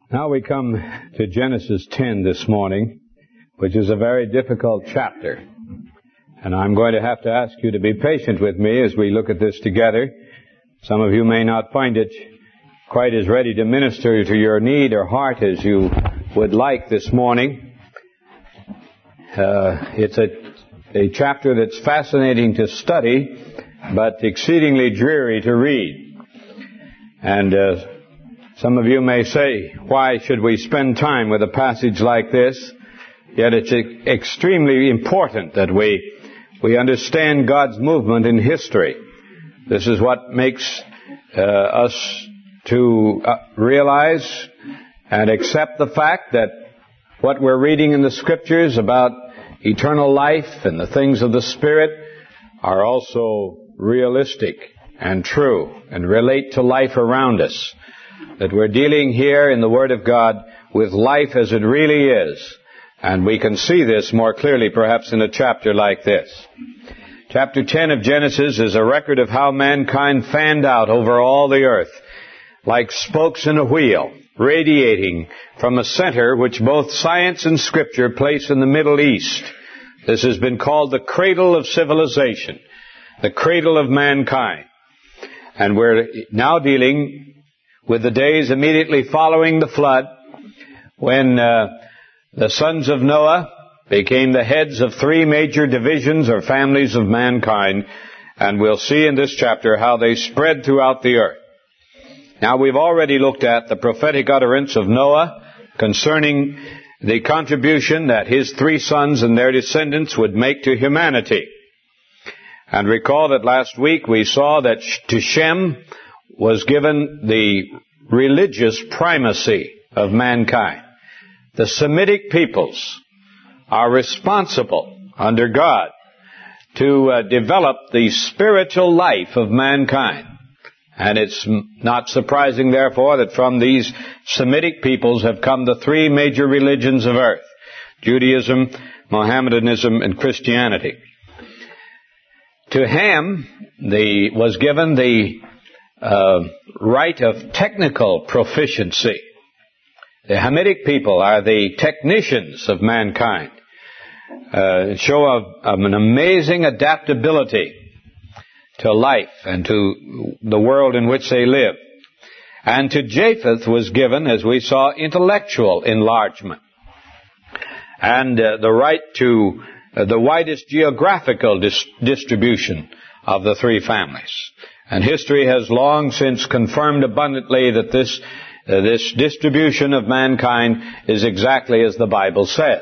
Now we come to Genesis 10 this morning, which is a very difficult chapter. And I'm going to have to ask you to be patient with me as we look at this together. Some of you may not find it quite as ready to minister to your need or heart as you would like this morning. It's a chapter that's fascinating to study, but exceedingly dreary to read. And some of you may say, why should we spend time with a passage like this? Yet it's extremely important that we understand God's movement in history. This is what makes us to realize and accept the fact that what we're reading in the Scriptures about eternal life and the things of the Spirit are also realistic and true and relate to life around us. That we're dealing here in the Word of God with life as it really is. And we can see this more clearly perhaps in a chapter like this. Chapter 10 of Genesis is a record of how mankind fanned out over all the earth, like spokes in a wheel, radiating from a center which both science and Scripture place in the Middle East. This has been called the cradle of civilization, the cradle of mankind. And we're now dealing with the days immediately following the flood, when the sons of Noah became the heads of three major divisions or families of mankind, and we'll see in this chapter how they spread throughout the earth. Now, we've already looked at the prophetic utterance of Noah concerning the contribution that his three sons and their descendants would make to humanity. And recall that last week we saw that to Shem was given the religious primacy of mankind. The Semitic peoples are responsible under God to develop the spiritual life of mankind. And it's not surprising, therefore, that from these Semitic peoples have come the three major religions of earth: Judaism, Mohammedanism, and Christianity. To Ham was given the right of technical proficiency. The Hamitic people are the technicians of mankind, show an amazing adaptability to life and to the world in which they live. And to Japheth was given, as we saw, intellectual enlargement and the right to the widest geographical distribution of the three families. And history has long since confirmed abundantly that this distribution of mankind is exactly as the Bible says.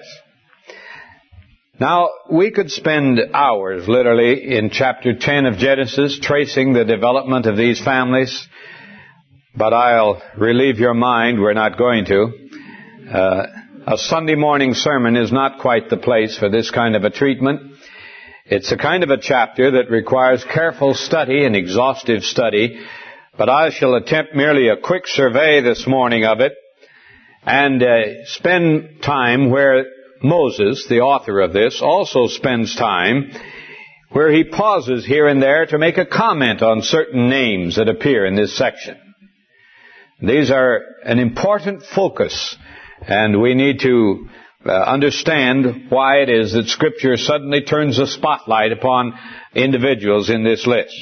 Now, we could spend hours, literally, in chapter 10 of Genesis, tracing the development of these families, but I'll relieve your mind, we're not going to. A Sunday morning sermon is not quite the place for this kind of a treatment. It's a kind of a chapter that requires careful study and exhaustive study, but I shall attempt merely a quick survey this morning of it and spend time where Moses, the author of this, also spends time, where he pauses here and there to make a comment on certain names that appear in this section. These are an important focus, and we need to understand why it is that Scripture suddenly turns a spotlight upon individuals in this list.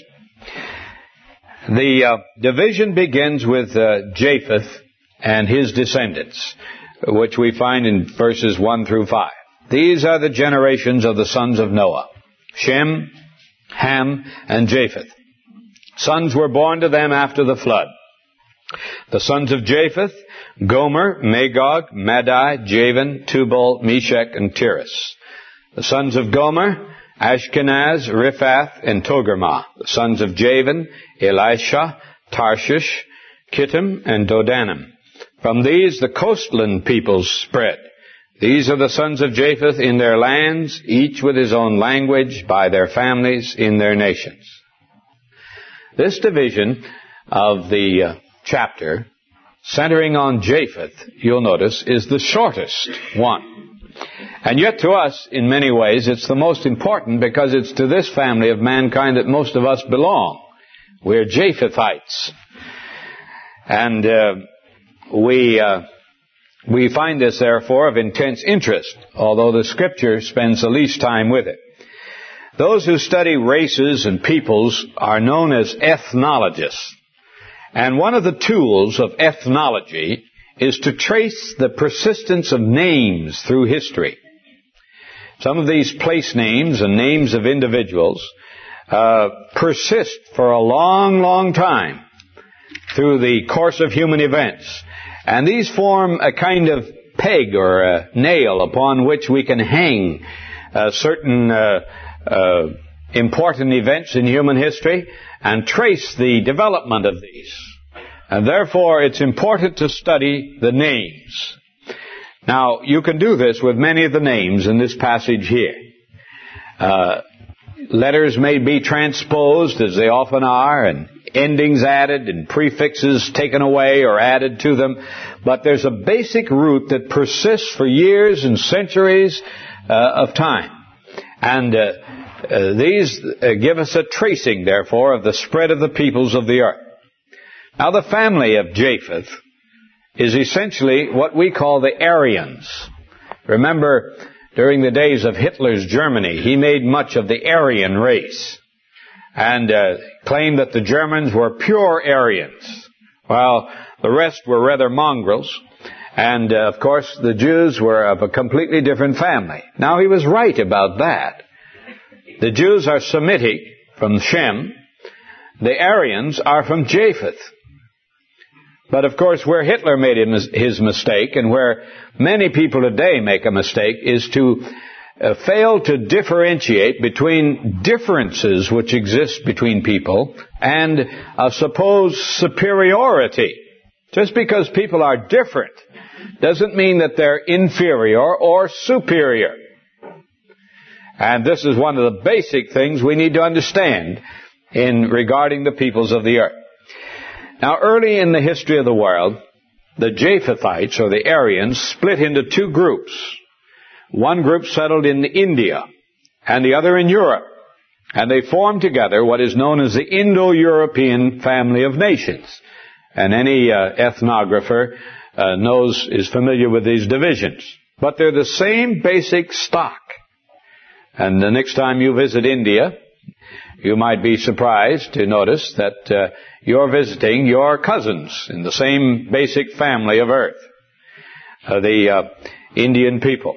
The division begins with Japheth and his descendants, which we find in verses 1 through 5. These are the generations of the sons of Noah: Shem, Ham, and Japheth. Sons were born to them after the flood. The sons of Japheth: Gomer, Magog, Madai, Javan, Tubal, Meshech, and Tiras. The sons of Gomer: Ashkenaz, Riphath, and Togarmah. The sons of Javan: Elisha, Tarshish, Kittim, and Dodanim. From these the coastland peoples spread. These are the sons of Japheth in their lands, each with his own language, by their families, in their nations. This division of the chapter, centering on Japheth, you'll notice, is the shortest one. And yet to us, in many ways, it's the most important, because it's to this family of mankind that most of us belong. We're Japhethites. And we We find this, therefore, of intense interest, although the Scripture spends the least time with it. Those who study races and peoples are known as ethnologists. And one of the tools of ethnology is to trace the persistence of names through history. Some of these place names and names of individuals persist for a long, long time through the course of human events. And these form a kind of peg or a nail upon which we can hang certain important events in human history and trace the development of these. And therefore, it's important to study the names. Now, you can do this with many of the names in this passage here. Letters may be transposed, as they often are, and endings added and prefixes taken away or added to them. But there's a basic root that persists for years and centuries of time. And these give us a tracing, therefore, of the spread of the peoples of the earth. Now, the family of Japheth is essentially what we call the Aryans. Remember, during the days of Hitler's Germany, he made much of the Aryan race and claimed that the Germans were pure Aryans, while the rest were rather mongrels. And, of course, the Jews were of a completely different family. Now, he was right about that. The Jews are Semitic, from Shem. The Aryans are from Japheth. But, of course, where Hitler made his mistake, and where many people today make a mistake, is to fail to differentiate between differences which exist between people and a supposed superiority. Just because people are different doesn't mean that they're inferior or superior. And this is one of the basic things we need to understand in regarding the peoples of the earth. Now, early in the history of the world, the Japhethites, or the Aryans, split into two groups. One group settled in India, and the other in Europe. And they formed together what is known as the Indo-European family of nations. And any ethnographer is familiar with these divisions. But they're the same basic stock. And the next time you visit India, you might be surprised to notice that you're visiting your cousins in the same basic family of earth, the Indian people.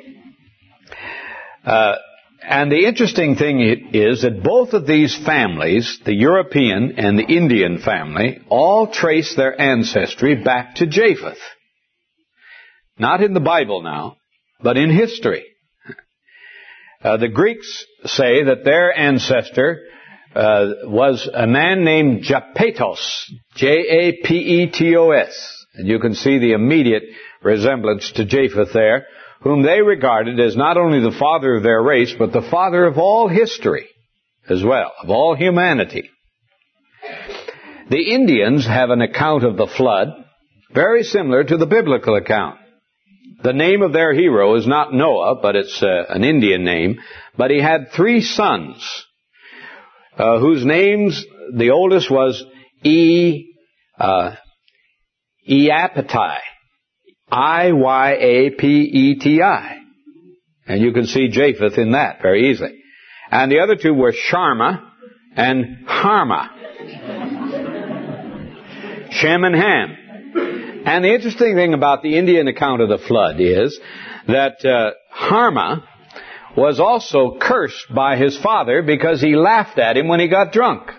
And the interesting thing is that both of these families, the European and the Indian family, all trace their ancestry back to Japheth. Not in the Bible now, but in history. The Greeks say that their ancestor was a man named Japetos, Japetos. And you can see the immediate resemblance to Japheth there, whom they regarded as not only the father of their race, but the father of all history as well, of all humanity. The Indians have an account of the flood very similar to the biblical account. The name of their hero is not Noah, but it's an Indian name. But he had 3 sons, whose names, the oldest was Iyapetai. Iyapeti. And you can see Japheth in that very easily. And the other 2 were Sharma and Harma. Shem and Ham. And the interesting thing about the Indian account of the flood is that Harma was also cursed by his father because he laughed at him when he got drunk.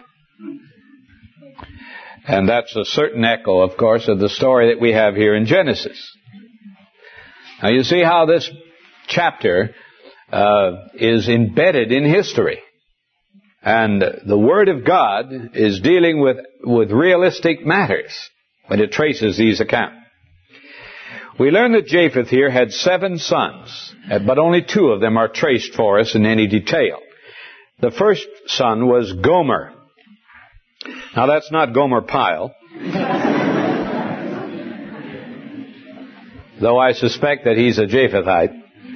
And that's a certain echo, of course, of the story that we have here in Genesis. Now you see how this chapter is embedded in history. And the Word of God is dealing with realistic matters when it traces these accounts. We learn that Japheth here had 7 sons, but only 2 of them are traced for us in any detail. The first son was Gomer. Now that's not Gomer Pyle, though I suspect that he's a Japhethite.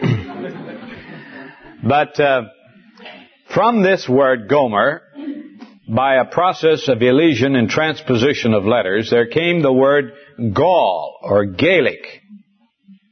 But from this word Gomer, by a process of elision and transposition of letters, there came the word Gaul or Gaelic.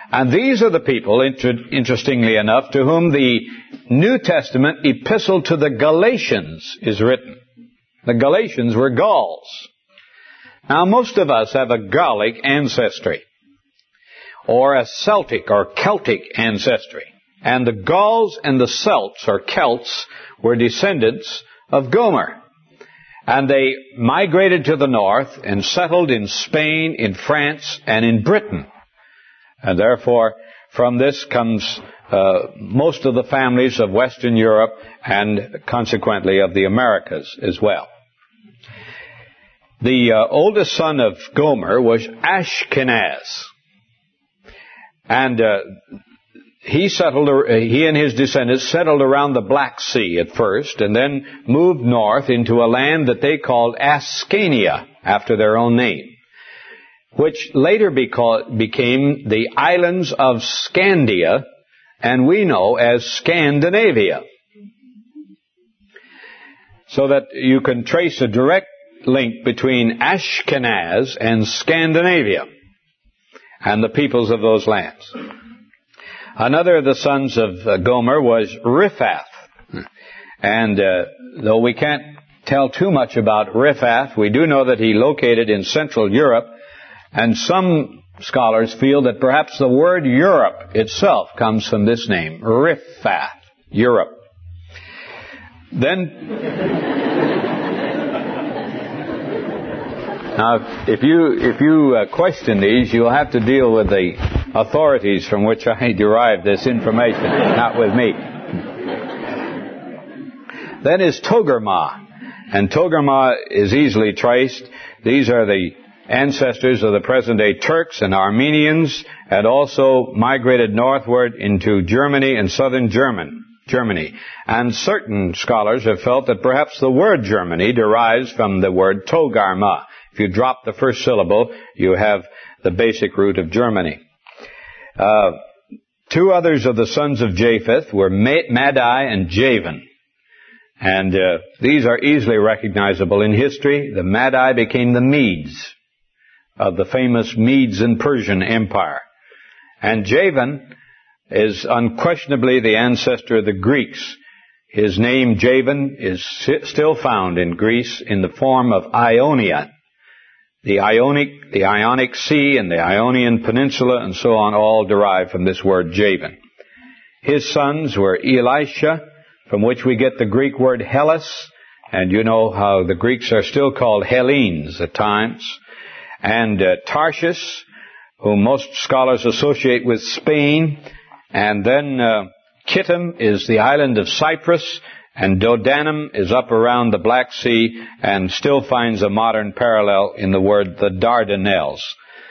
And these are the people, interestingly enough, to whom the New Testament epistle to the Galatians is written. The Galatians were Gauls. Now, most of us have a Gallic ancestry, or a Celtic or Celtic ancestry. And the Gauls and the Celts, or Celts, were descendants of Gomer. And they migrated to the north and settled in Spain, in France, and in Britain. And therefore, from this comes most of the families of Western Europe and consequently of the Americas as well. The oldest son of Gomer was Ashkenaz. And he and his descendants settled around the Black Sea at first, and then moved north into a land that they called Ascania, after their own name, which later became the islands of Scandia, and we know as Scandinavia. So that you can trace a direct link between Ashkenaz and Scandinavia and the peoples of those lands. Another of the sons of Gomer was Riphath. And though we can't tell too much about Riphath, we do know that he located in Central Europe, and some scholars feel that perhaps the word Europe itself comes from this name, Riphath, Europe. Then, now, if you question these, you'll have to deal with the authorities from which I derived this information, not with me. Then is Togarmah, and Togarmah is easily traced. These are the ancestors of the present-day Turks and Armenians, and also migrated northward into Germany and southern Germany. And certain scholars have felt that perhaps the word Germany derives from the word Togarmah. If you drop the first syllable, you have the basic root of Germany. Two others of the sons of Japheth were Madai and Javan. And these are easily recognizable in history. The Madai became the Medes of the famous Medes and Persian Empire. And Javan is unquestionably the ancestor of the Greeks. His name, Javan, is still found in Greece in the form of Ionia. The Ionic Sea and the Ionian Peninsula and so on all derive from this word Javan. His sons were Elisha, from which we get the Greek word Hellas, and you know how the Greeks are still called Hellenes at times, and Tarshish, whom most scholars associate with Spain, and then Kittim is the island of Cyprus, and Dodanum is up around the Black Sea and still finds a modern parallel in the word the Dardanelles.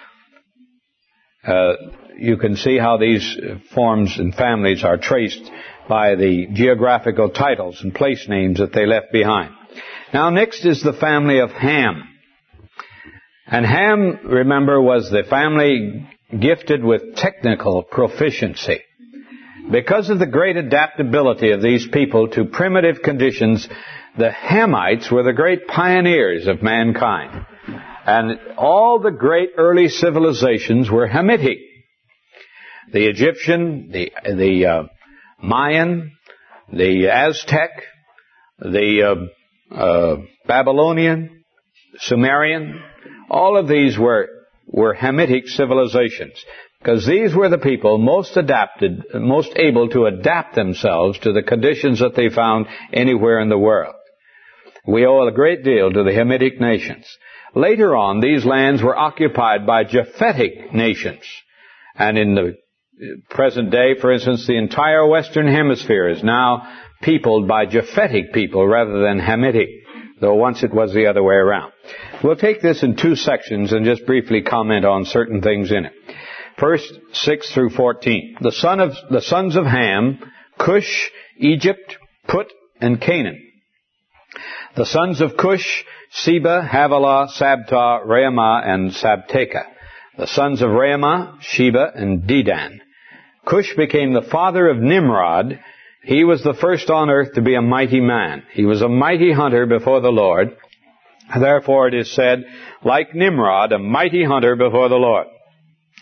You can see how these forms and families are traced by the geographical titles and place names that they left behind. Now next is the family of Ham. And Ham, remember, was the family gifted with technical proficiency. Because of the great adaptability of these people to primitive conditions, the Hamites were the great pioneers of mankind. And all the great early civilizations were Hamitic. The Egyptian, the Mayan, the Aztec, the Babylonian, Sumerian, all of these were Hamitic civilizations. Because these were the people most able to adapt themselves to the conditions that they found anywhere in the world. We owe a great deal to the Hamitic nations. Later on, these lands were occupied by Japhetic nations. And in the present day, for instance, the entire Western Hemisphere is now peopled by Japhetic people rather than Hamitic, though once it was the other way around. We'll take this in two sections and just briefly comment on certain things in it. First, 6 through 14. The sons of Ham, Cush, Egypt, Put, and Canaan. The sons of Cush, Seba, Havilah, Sabta, Reumah, and Sabteka. The sons of Reumah, Sheba, and Dedan. Cush became the father of Nimrod. He was the first on earth to be a mighty man. He was a mighty hunter before the Lord. Therefore it is said, like Nimrod, a mighty hunter before the Lord.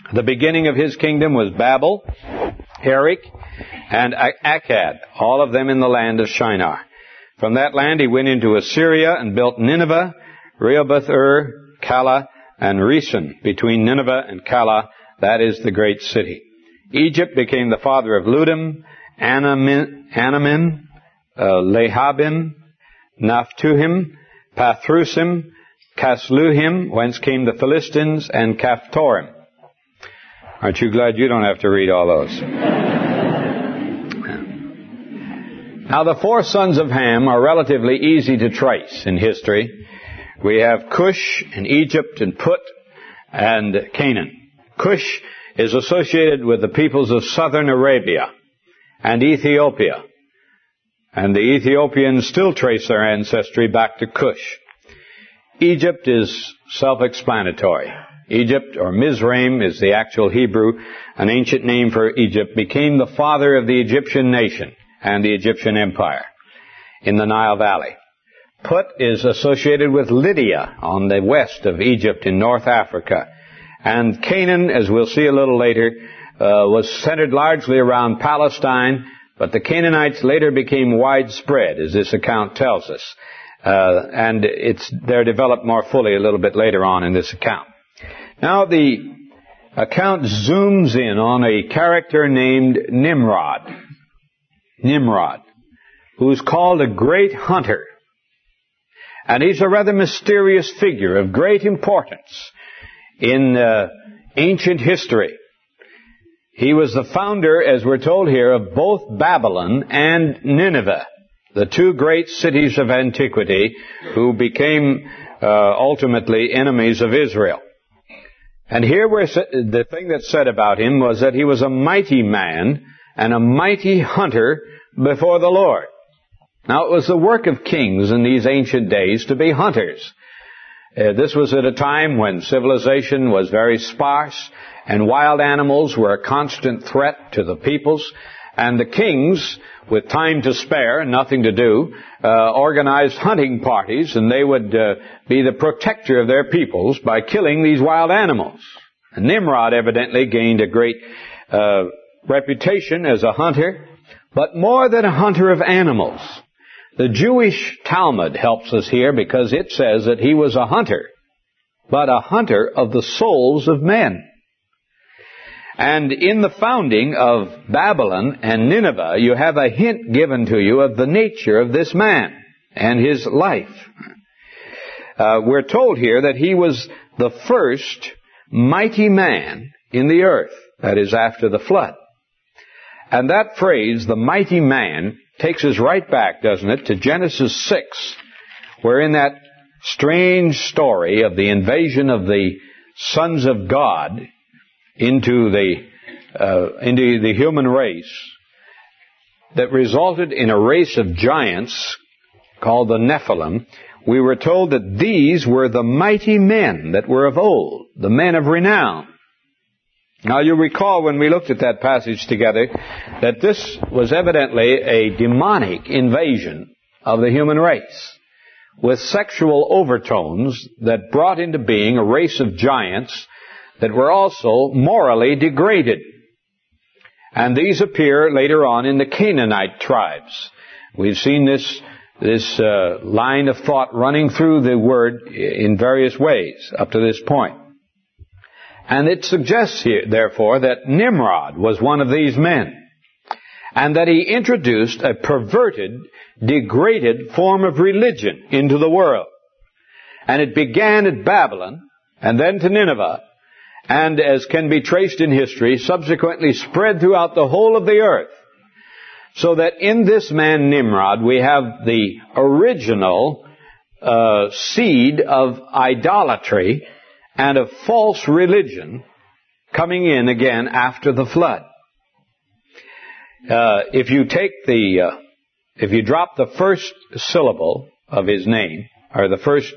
The beginning of his kingdom was Babel, Erech, and Akkad, all of them in the land of Shinar. From that land he went into Assyria and built Nineveh, Rehoboth-ur, Calah, and Resen. Between Nineveh and Calah, that is the great city. Egypt became the father of Ludim, Anamim, Lehabim, Naphtuhim, Pathrusim, Casluhim, whence came the Philistines, and Caphtorim. Aren't you glad you don't have to read all those? Now, the four sons of Ham are relatively easy to trace in history. We have Cush and Egypt and Put and Canaan. Cush is associated with the peoples of southern Arabia and Ethiopia. And the Ethiopians still trace their ancestry back to Cush. Egypt is self-explanatory. Egypt, or Mizraim, is the actual Hebrew. An ancient name for Egypt, became the father of the Egyptian nation and the Egyptian empire in the Nile Valley. Put is associated with Lydia on the west of Egypt in North Africa. And Canaan, as we'll see a little later, was centered largely around Palestine, but the Canaanites later became widespread, as this account tells us. And they're developed more fully a little bit later on in this account. Now the account zooms in on a character named Nimrod. Nimrod, who's called a great hunter. And he's a rather mysterious figure of great importance in ancient history. He was the founder, as we're told here, of both Babylon and Nineveh, the two great cities of antiquity who became ultimately enemies of Israel. And here the thing that's said about him was that he was a mighty man and a mighty hunter before the Lord. Now, it was the work of kings in these ancient days to be hunters. This was at a time when civilization was very sparse and wild animals were a constant threat to the peoples. And the kings, with time to spare and nothing to do, organized hunting parties, and they would be the protector of their peoples by killing these wild animals. And Nimrod evidently gained a great reputation as a hunter, but more than a hunter of animals. The Jewish Talmud helps us here because it says that he was a hunter, but a hunter of the souls of men. And in the founding of Babylon and Nineveh, you have a hint given to you of the nature of this man and his life. We're told here that he was the first mighty man in the earth, that is, after the flood. And that phrase, the mighty man, takes us right back, doesn't it, to Genesis 6, where in that strange story of the invasion of the sons of God into the human race that resulted in a race of giants called the Nephilim, we were told that these were the mighty men that were of old, the men of renown. Now, you recall when we looked at that passage together that this was evidently a demonic invasion of the human race with sexual overtones that brought into being a race of giants that were also morally degraded. And these appear later on in the Canaanite tribes. We've seen this line of thought running through the Word in various ways up to this point. And it suggests here, therefore, that Nimrod was one of these men, and that he introduced a perverted, degraded form of religion into the world. And it began at Babylon, and then to Nineveh, and as can be traced in history, subsequently spread throughout the whole of the earth. So that in this man Nimrod, we have the original seed of idolatry and of false religion coming in again after the flood. If you drop the first syllable of his name, or the first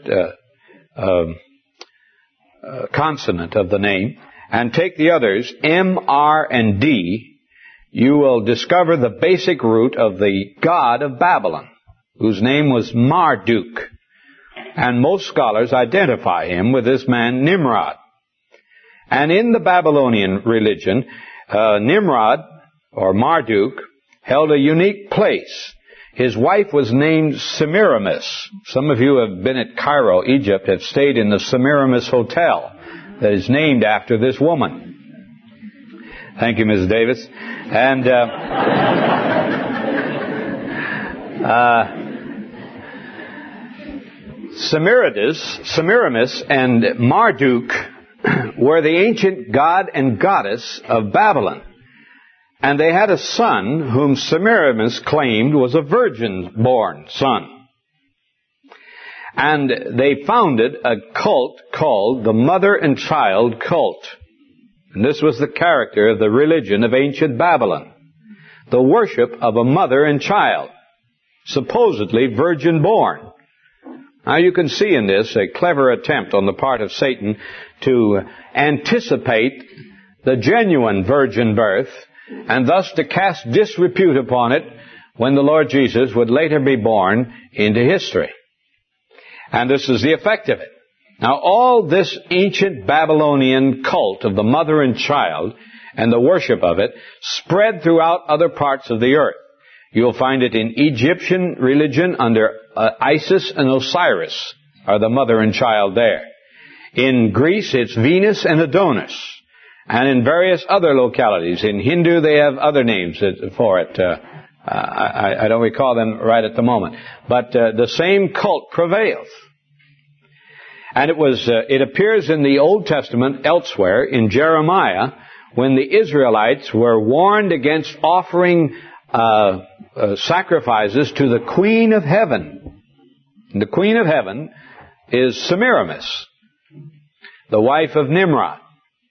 consonant of the name, and take the others, M, R, and D, you will discover the basic root of the god of Babylon, whose name was Marduk. And most scholars identify him with this man Nimrod. And in the Babylonian religion, Nimrod, or Marduk, held a unique place. His wife was named Semiramis. Some of you who have been at Cairo, Egypt, have stayed in the Semiramis Hotel that is named after this woman. Thank you, Mrs. Davis. And Semiramis and Marduk were the ancient god and goddess of Babylon. And they had a son whom Semiramis claimed was a virgin-born son. And they founded a cult called the Mother and Child Cult. And this was the character of the religion of ancient Babylon. The worship of a mother and child, supposedly virgin-born. Now you can see in this a clever attempt on the part of Satan to anticipate the genuine virgin birth, and thus to cast disrepute upon it when the Lord Jesus would later be born into history. And this is the effect of it. Now all this ancient Babylonian cult of the mother and child and the worship of it spread throughout other parts of the earth. You'll find it in Egyptian religion under Isis and Osiris are the mother and child there. In Greece it's Venus and Adonis. And in various other localities. In Hindu they have other names for it. I don't recall them right at the moment. But the same cult prevails. And it appears in the Old Testament elsewhere, in Jeremiah, when the Israelites were warned against offering sacrifices to the Queen of Heaven. And the Queen of Heaven is Semiramis, the wife of Nimrod,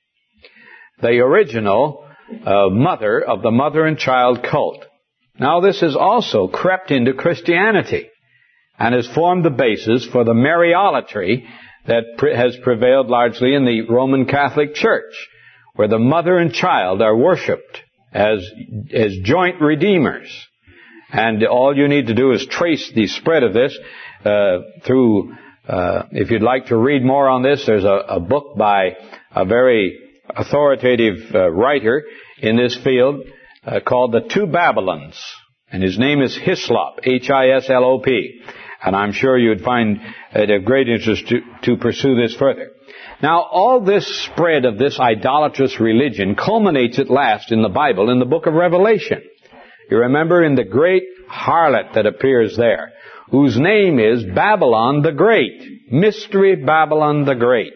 the original mother of the mother and child cult. Now this has also crept into Christianity and has formed the basis for the Mariolatry that has prevailed largely in the Roman Catholic Church, where the mother and child are worshipped as joint redeemers. And all you need to do is trace the spread of this through, if you'd like to read more on this, there's a book by a very authoritative writer in this field called The Two Babylons. And his name is Hislop, Hislop. And I'm sure you'd find it of great interest to pursue this further. Now, all this spread of this idolatrous religion culminates at last in the Bible, in the book of Revelation. You remember in the great harlot that appears there, whose name is Babylon the Great, Mystery Babylon the Great.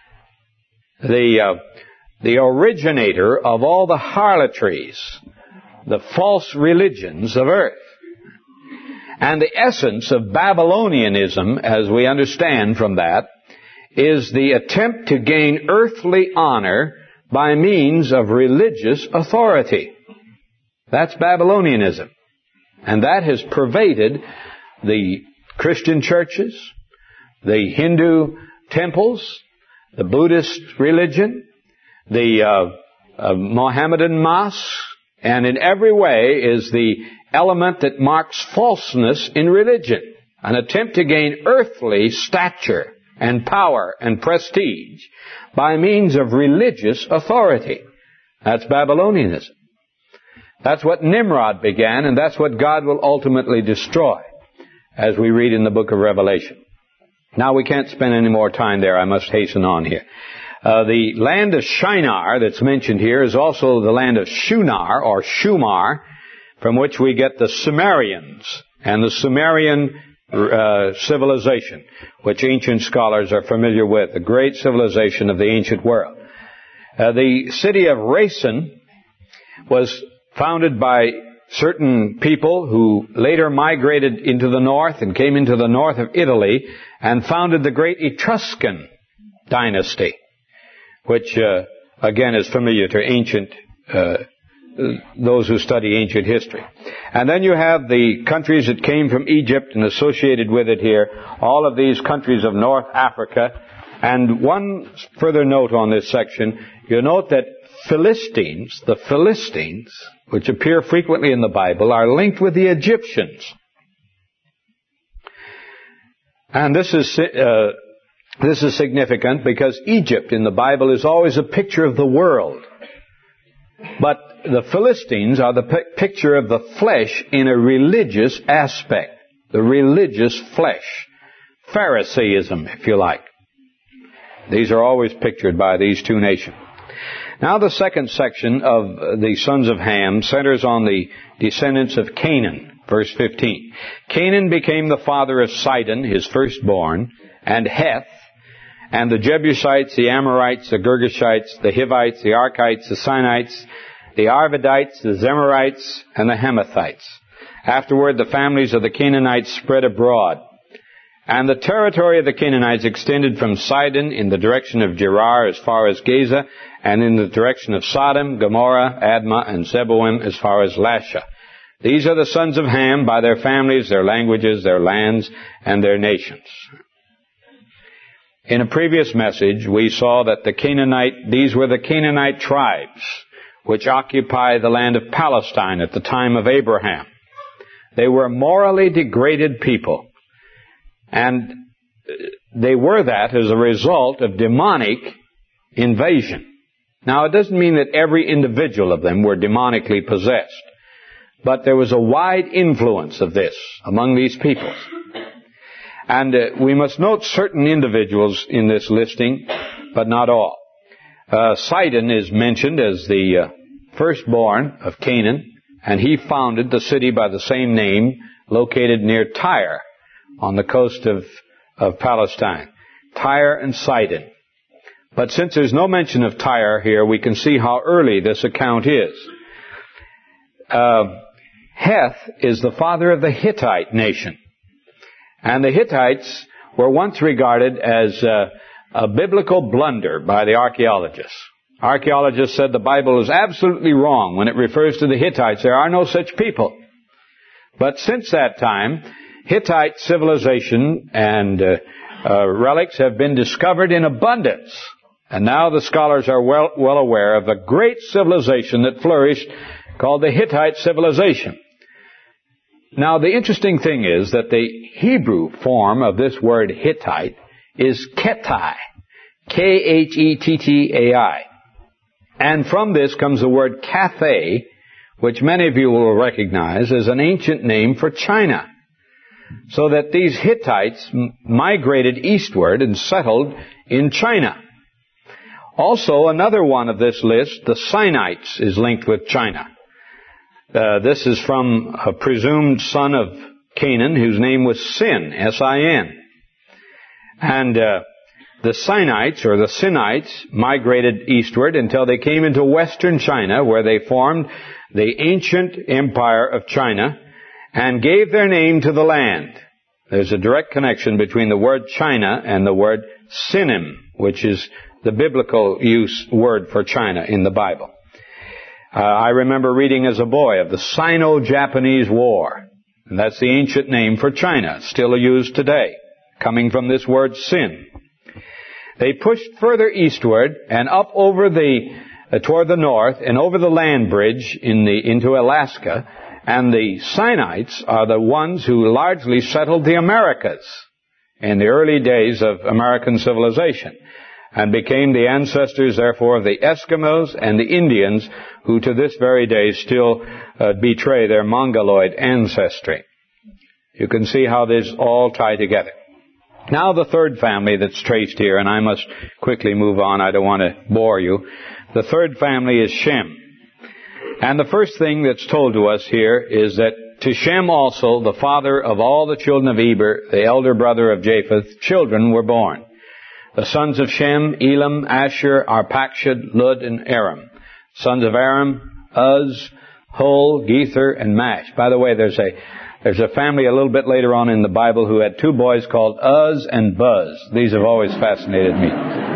The originator of all the harlotries, the false religions of earth. And the essence of Babylonianism, as we understand from that, is the attempt to gain earthly honor by means of religious authority. That's Babylonianism. And that has pervaded the Christian churches, the Hindu temples, the Buddhist religion, the Mohammedan mosques, and in every way is the element that marks falseness in religion, an attempt to gain earthly stature and power and prestige by means of religious authority. That's Babylonianism. That's what Nimrod began, and that's what God will ultimately destroy, as we read in the book of Revelation. Now, we can't spend any more time there. I must hasten on here. The land of Shinar that's mentioned here is also the land of Shunar, or Shumar, from which we get the Sumerians and the Sumerian civilization, which ancient scholars are familiar with, the great civilization of the ancient world. The city of Racine was founded by certain people who later migrated into the north and came into the north of Italy and founded the great Etruscan dynasty, which again is familiar to ancient those who study ancient history. And then you have the countries that came from Egypt and associated with it here, all of these countries of North Africa. And one further note on this section, you'll note that the Philistines, which appear frequently in the Bible, are linked with the Egyptians. And this is This is significant because Egypt in the Bible is always a picture of the world. But the Philistines are the picture of the flesh in a religious aspect. The religious flesh. Pharisaism, if you like. These are always pictured by these two nations. Now the second section of the sons of Ham centers on the descendants of Canaan. Verse 15. Canaan became the father of Sidon, his firstborn, and Heth, and the Jebusites, the Amorites, the Girgashites, the Hivites, the Arkites, the Sinites, the Arvadites, the Zemarites, and the Hamathites. Afterward, the families of the Canaanites spread abroad. And the territory of the Canaanites extended from Sidon in the direction of Gerar as far as Gaza, and in the direction of Sodom, Gomorrah, Admah, and Zeboim as far as Lasha. These are the sons of Ham by their families, their languages, their lands, and their nations. In a previous message, we saw that these were the Canaanite tribes which occupied the land of Palestine at the time of Abraham. They were morally degraded people. And they were that as a result of demonic invasion. Now, it doesn't mean that every individual of them were demonically possessed. But there was a wide influence of this among these peoples. And we must note certain individuals in this listing, but not all. Sidon is mentioned as the firstborn of Canaan, and he founded the city by the same name, located near Tyre, on the coast of Palestine. Tyre and Sidon. But since there's no mention of Tyre here, we can see how early this account is. Heth is the father of the Hittite nation. And the Hittites were once regarded as a biblical blunder by the archaeologists. Archaeologists said the Bible is absolutely wrong when it refers to the Hittites. There are no such people. But since that time, Hittite civilization and relics have been discovered in abundance. And now the scholars are well aware of a great civilization that flourished called the Hittite civilization. Now the interesting thing is that the Hebrew form of this word Hittite is Ketai. K-H-E-T-T-A-I. And from this comes the word Cathay, which many of you will recognize as an ancient name for China. So that these Hittites migrated eastward and settled in China. Also, another one of this list, the Sinites, is linked with China. This is from a presumed son of Canaan whose name was Sin, S-I-N. And the Sinites, or the Sinites, migrated eastward until they came into western China, where they formed the ancient empire of China and gave their name to the land. There's a direct connection between the word China and the word Sinim, which is the biblical word for China in the Bible. I remember reading as a boy of the Sino-Japanese War. And that's the ancient name for China, still used today, coming from this word sin. They pushed further eastward and up over toward the north and over the land bridge into Alaska. And the Sinites are the ones who largely settled the Americas in the early days of American civilization, and became the ancestors, therefore, of the Eskimos and the Indians, who to this very day still betray their Mongoloid ancestry. You can see how these all tie together. Now the third family that's traced here, and I must quickly move on, I don't want to bore you. The third family is Shem. And the first thing that's told to us here is that to Shem also, the father of all the children of Eber, the elder brother of Japheth, children were born. The sons of Shem, Elam, Asher, Arpachshad, Lud, and Aram. Sons of Aram, Uz, Hul, Gether, and Mash. By the way, there's a family a little bit later on in the Bible who had two boys called Uz and Buz. These have always fascinated me.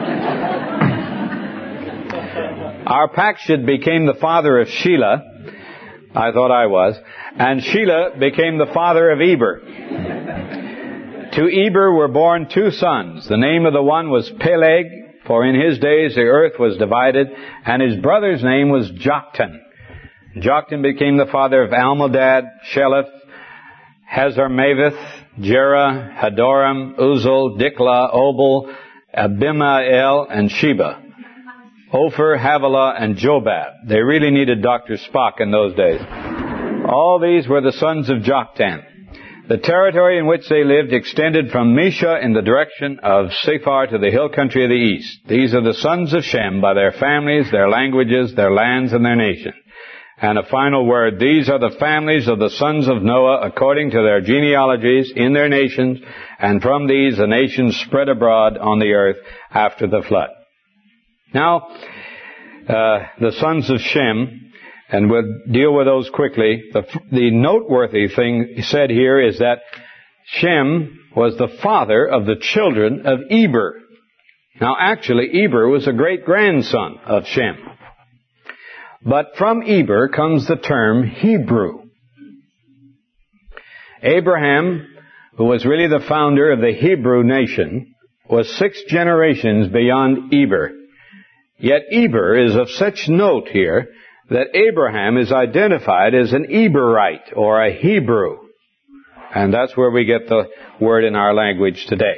Arpachshad became the father of Shelah. I thought I was. And Shelah became the father of Eber. To Eber were born two sons. The name of the one was Peleg, for in his days the earth was divided, and his brother's name was Joktan. Joktan became the father of Almodad, Sheleph, Hazarmaveth, Jerah, Hadoram, Uzal, Diklah, Obal, Abimael and Sheba, Ophir, Havilah, and Jobab. They really needed Dr. Spock in those days. All these were the sons of Joktan. The territory in which they lived extended from Mesha in the direction of Sephar to the hill country of the east. These are the sons of Shem by their families, their languages, their lands, and their nation. And a final word, these are the families of the sons of Noah according to their genealogies in their nations, and from these the nations spread abroad on the earth after the flood. Now, the sons of Shem, and we'll deal with those quickly. The noteworthy thing said here is that Shem was the father of the children of Eber. Now, actually, Eber was a great-grandson of Shem. But from Eber comes the term Hebrew. Abraham, who was really the founder of the Hebrew nation, was 6 generations beyond Eber. Yet Eber is of such note here that Abraham is identified as an Eberite or a Hebrew. And that's where we get the word in our language today.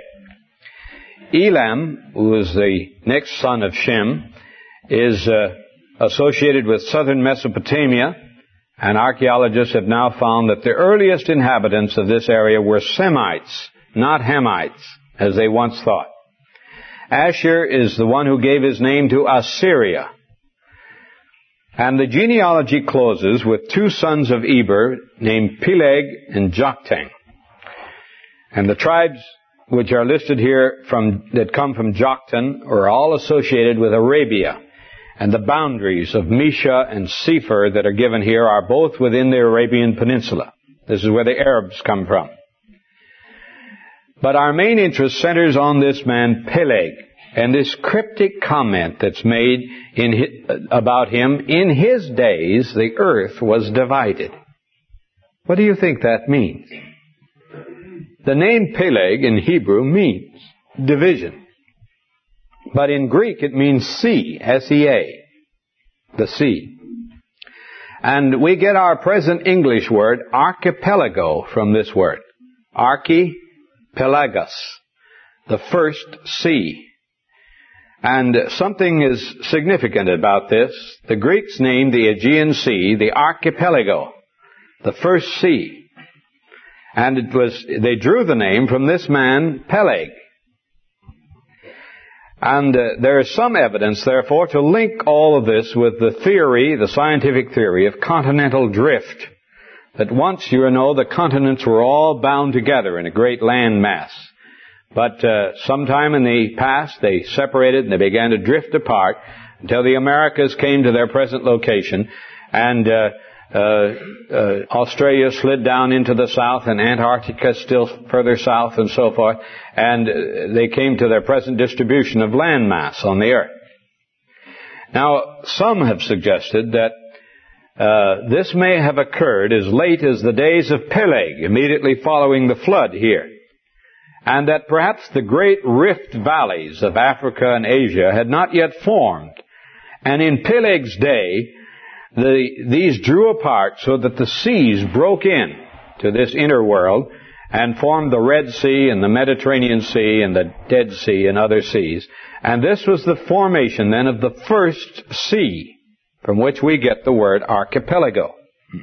Elam, who is the next son of Shem, is associated with southern Mesopotamia, and archaeologists have now found that the earliest inhabitants of this area were Semites, not Hamites, as they once thought. Asher is the one who gave his name to Assyria. And the genealogy closes with 2 sons of Eber named Peleg and Joktan. And the tribes which are listed here that come from Joktan are all associated with Arabia. And the boundaries of Mesha and Sephar that are given here are both within the Arabian Peninsula. This is where the Arabs come from. But our main interest centers on this man Peleg, and this cryptic comment that's made about him. In his days, the earth was divided. What do you think that means? The name Peleg in Hebrew means division. But in Greek it means sea, S-E-A, the sea. And we get our present English word archipelago from this word. Archipelagos, the first sea. And something is significant about this. The Greeks named the Aegean Sea the archipelago, the first sea. And they drew the name from this man, Peleg. And there is some evidence, therefore, to link all of this with the scientific theory of continental drift. That once, the continents were all bound together in a great land mass. But sometime in the past, they separated and they began to drift apart until the Americas came to their present location, and Australia slid down into the south, and Antarctica still further south, and so forth, and they came to their present distribution of landmass on the earth. Now, some have suggested that this may have occurred as late as the days of Peleg, immediately following the flood here. And that perhaps the great rift valleys of Africa and Asia had not yet formed. And in Peleg's day, these drew apart so that the seas broke in to this inner world and formed the Red Sea and the Mediterranean Sea and the Dead Sea and other seas. And this was the formation then of the first sea, from which we get the word archipelago.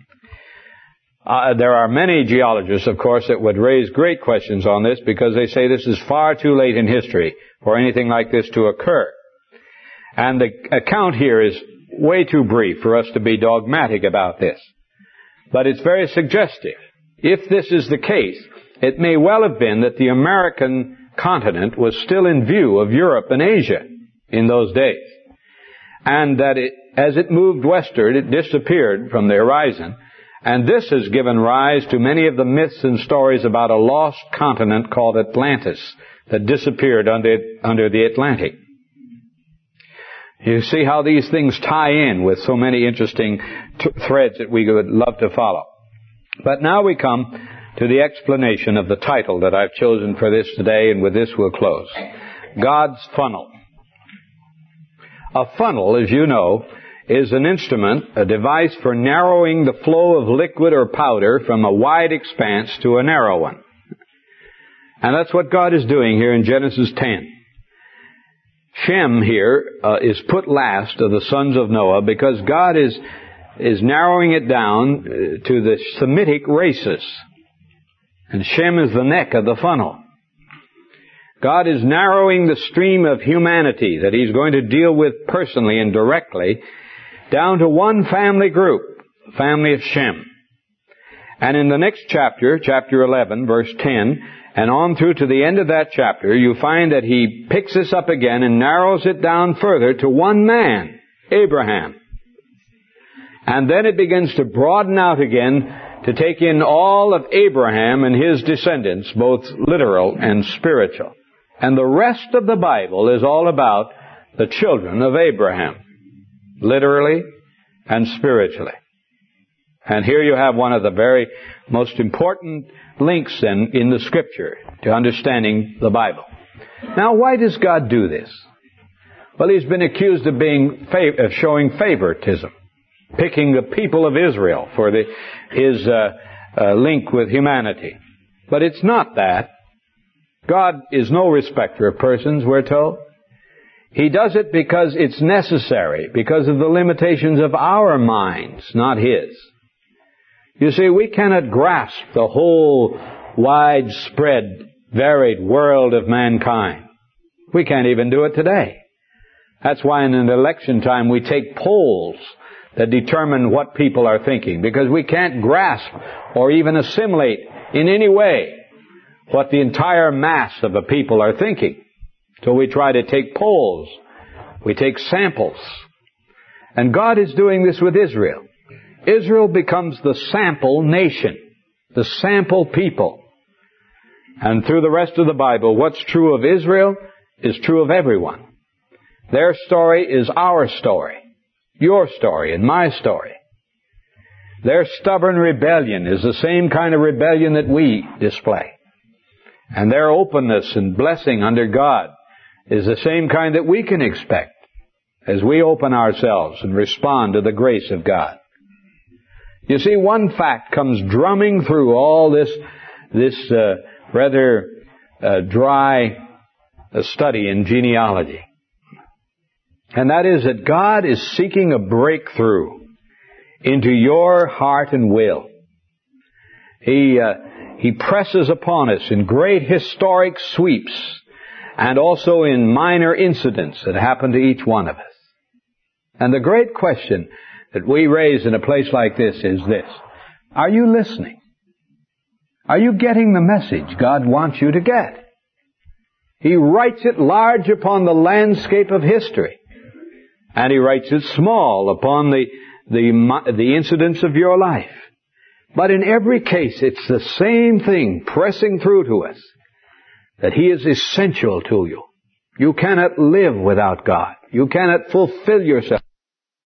There are many geologists, of course, that would raise great questions on this because they say this is far too late in history for anything like this to occur. And the account here is way too brief for us to be dogmatic about this. But it's very suggestive. If this is the case, it may well have been that the American continent was still in view of Europe and Asia in those days. And that as it moved westward, it disappeared from the horizon. And this has given rise to many of the myths and stories about a lost continent called Atlantis that disappeared under the Atlantic. You see how these things tie in with so many interesting threads that we would love to follow. But now we come to the explanation of the title that I've chosen for this today, and with this we'll close. God's funnel. A funnel, as you know, is an instrument, a device for narrowing the flow of liquid or powder from a wide expanse to a narrow one. And that's what God is doing here in Genesis 10. Shem here is put last of the sons of Noah because God is narrowing it down to the Semitic races. And Shem is the neck of the funnel. God is narrowing the stream of humanity that He's going to deal with personally and directly down to one family group, the family of Shem. And in the next chapter, chapter 11, verse 10, and on through to the end of that chapter, you find that He picks this up again and narrows it down further to one man, Abraham. And then it begins to broaden out again to take in all of Abraham and his descendants, both literal and spiritual. And the rest of the Bible is all about the children of Abraham, literally and spiritually. And here you have one of the very most important links then in the Scripture to understanding the Bible. Now, why does God do this? Well, He's been accused of showing favoritism, picking the people of Israel for His link with humanity. But it's not that. God is no respecter of persons, we're told. He does it because it's necessary, because of the limitations of our minds, not His. You see, we cannot grasp the whole widespread, varied world of mankind. We can't even do it today. That's why in an election time we take polls that determine what people are thinking, because we can't grasp or even assimilate in any way what the entire mass of the people are thinking. So we try to take polls. We take samples. And God is doing this with Israel. Israel becomes the sample nation, the sample people. And through the rest of the Bible, what's true of Israel is true of everyone. Their story is our story, your story and my story. Their stubborn rebellion is the same kind of rebellion that we display. And their openness and blessing under God is the same kind that we can expect as we open ourselves and respond to the grace of God. You see, one fact comes drumming through all this rather dry study in genealogy. And that is that God is seeking a breakthrough into your heart and will. He presses upon us in great historic sweeps and also in minor incidents that happen to each one of us. And the great question that we raise in a place like this is this: are you listening? Are you getting the message God wants you to get? He writes it large upon the landscape of history, and He writes it small upon the incidents of your life. But in every case, it's the same thing pressing through to us, that He is essential to you. You cannot live without God. You cannot fulfill yourself